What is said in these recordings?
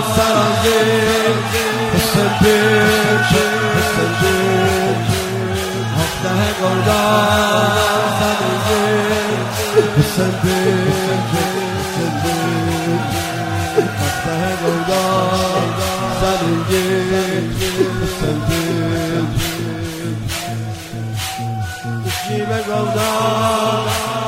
سرازیر حسین بیچ حسین بیچ هفته گردان سرازیر حسین بیچ حسین بیچ هفته گردان سرازیر حسین بیچ جیب گردان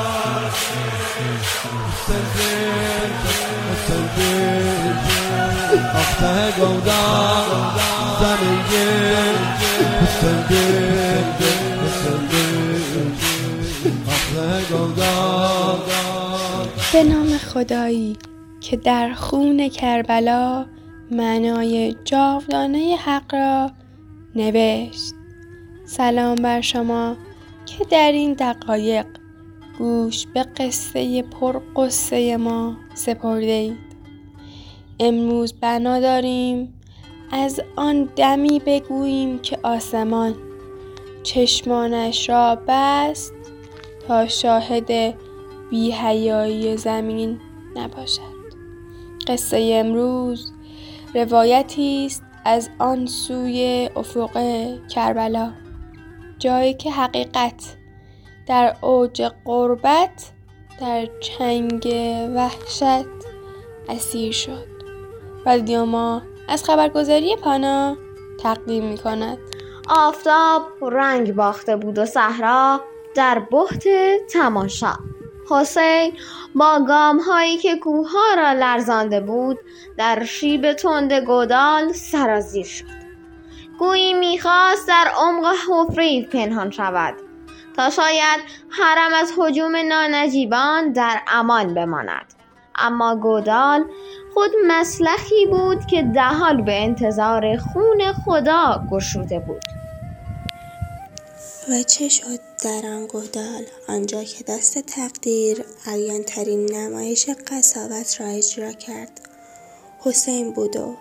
حسین بیچ حسین بیچ هفته گردان سرازیر حسین بیچ حسین بیچ هفته گردان. به نام خدایی که در خون کربلا معنای جاودانه حق را نوشت. سلام بر شما که در این دقایق گوش به قصه پرقصه ما سپرده اید. امروز بنا داریم از آن دمی بگوییم که آسمان چشمانش را بست تا شاهد بی‌حیایی زمین نباشد. قصه امروز روایتی است از آن سوی افق کربلا، جایی که حقیقت در اوج غربت در چنگ وحشت اسیر شد. رادیو ما از خبرگزاری پانا تقدیم می‌کند. آفتاب رنگ باخته بود و صحرا در بهت تماشا. حسین با گام‌هایی که کوه‌ها را لرزانده بود در شیب تند گودال سرازیر شد. گویی می‌خواست در عمق حفره‌ای پنهان شود تا شاید حرم از هجوم نانجیبان در امان بماند. اما گودال خود مسلخی بود که دهال به انتظار خون خدا گشوده بود. و چه شد در آن گودال، آنجا که دست تقدیر عریان‌ترین نمایش قساوت را اجرا کرد؟ حسین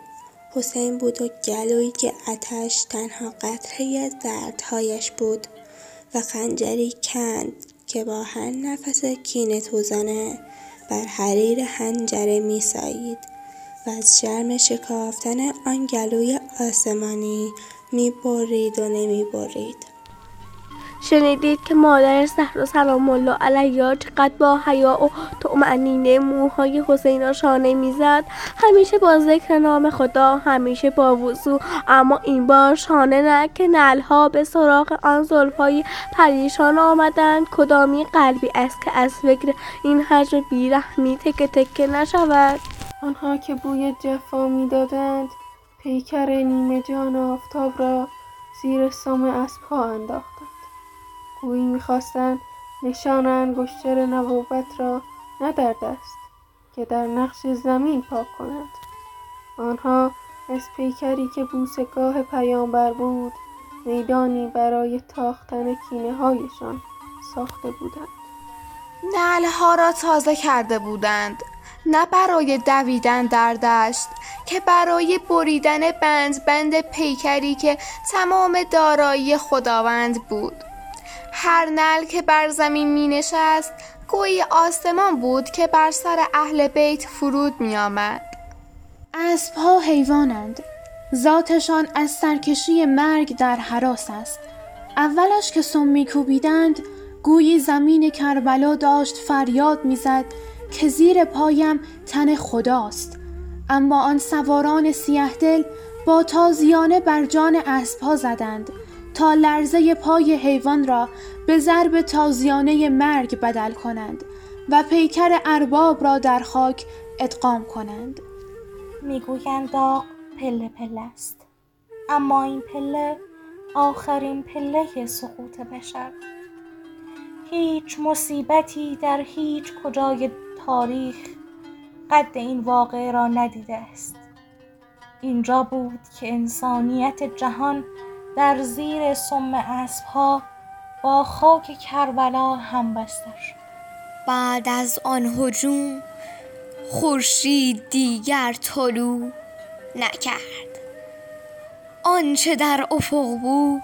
بود و گلویی که آتش تنها قطره‌ای از دردهایش بود و خنجری کند که با هر نفس کینه‌توزانه بر حریر حنجره می‌سایید و از شرم شکافتن آن گلوی آسمانی می‌برید و نمی‌برید. شنیدید که مادر زهرا سلام الله علیها چقدر با حیا و طمأنینه موهای حسین را شانه میزد، همیشه با ذکر نام خدا، همیشه با وضو، اما این بار شانه نه که نعلها به سراغ آن زلفهای پریشان آمدند. کدامی قلبی است که از فکر این حجم بیرحمی تکه تکه نشود؟ آنها که بوی جفا میدادند پیکر نیمه جان آفتاب را زیر سام اسب‌ها انداختند. گویی می‌خواستند نشان انگشتر نبوت را نه در دست که در نقش زمین پاک کنند. آنها از پیکری که بوسه‌گاه پیامبر بود میدانی برای تاختن کینه‌هایشان ساخته بودند. نعلها را تازه کرده بودند، نه برای دویدن در دشت که برای بریدن بند پیکری که تمام دارایی خداوند بود. هر نعل که بر زمین می نشست گویی آسمان بود که بر سر اهل بیت فرود می آمد. اسب‌ها حیوانند، ذاتشان از سرکشی مرگ در هراس است. اولش که سم می‌کوبیدند گویی زمین کربلا داشت فریاد می‌زد که زیر پایم تن خداست. اما آن سواران سیه دل با تازیانه بر جان اسب‌ها زدند تا لرزه پای حیوان را به ضرب تازیانه مرگ بدل کنند و پیکر ارباب را در خاک ادغام کنند. میگویند داغ پله پله است، اما این پله آخرین پله سقوط بشر. هیچ مصیبتی در هیچ کجای تاریخ قد این واقعه را ندیده است. اینجا بود که انسانیت جهان در زیر سم اسب‌ها با خاک کربلا همبستر شد. بعد از آن هجوم خورشید دیگر طلوع نکرد. آنچه در افق بود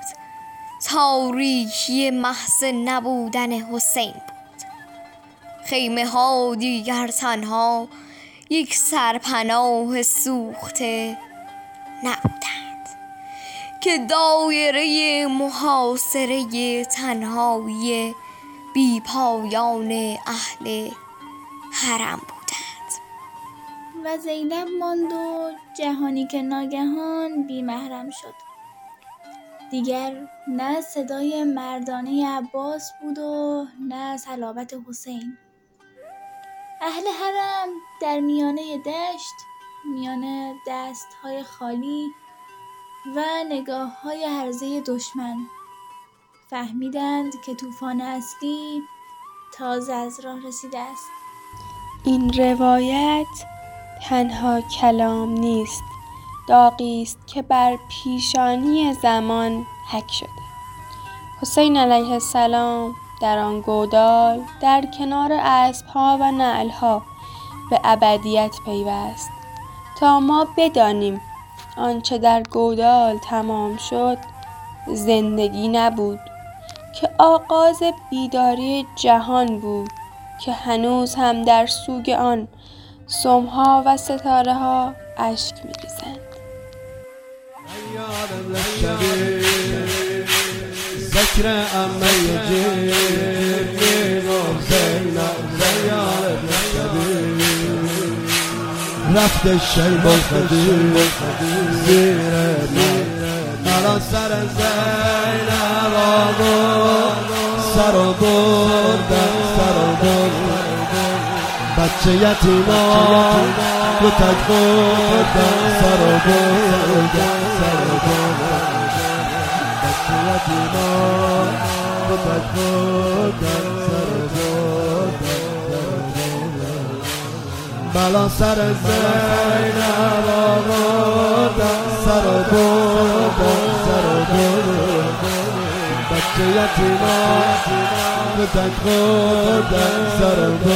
تاریکی محض نبودن حسین بود. خیمه ها دیگر تنها یک سرپناه سوخته نبودند که دایره محاصره تنهایی بی پایان اهل حرم بودند. و زینب ماند و جهانی که ناگهان بی محرم شد. دیگر نه صدای مردانه عباس بود و نه صلابت حسین. اهل حرم در میانه دشت، میان دستهای خالی و نگاه‌های هرزه دشمن فهمیدند که طوفان اصلی تازه از راه رسیده است. این روایت تنها کلام نیست، داغی است که بر پیشانی زمان حک شده. حسین علیه السلام در آن گودال در کنار اسب‌ها و نعل‌ها به ابدیت پیوست تا ما بدانیم آنچه در گودال تمام شد زندگی نبود که آغاز بیداری جهان بود که هنوز هم در سوگ آن سمها و ستاره ها اشک می‌ریزند. ذکر امه جیمی حسین زیارت شبی رفت شیب الخدیر زیر مرا سر زینب آورد سر و بردم بچه یتیمان دو تک بردم سر و بردم بچه یتیمان دو تک بردم سر و بردم بلا سر زینب آوردم سر و بردم بچه یتیمان دو تک بردم سر و بردم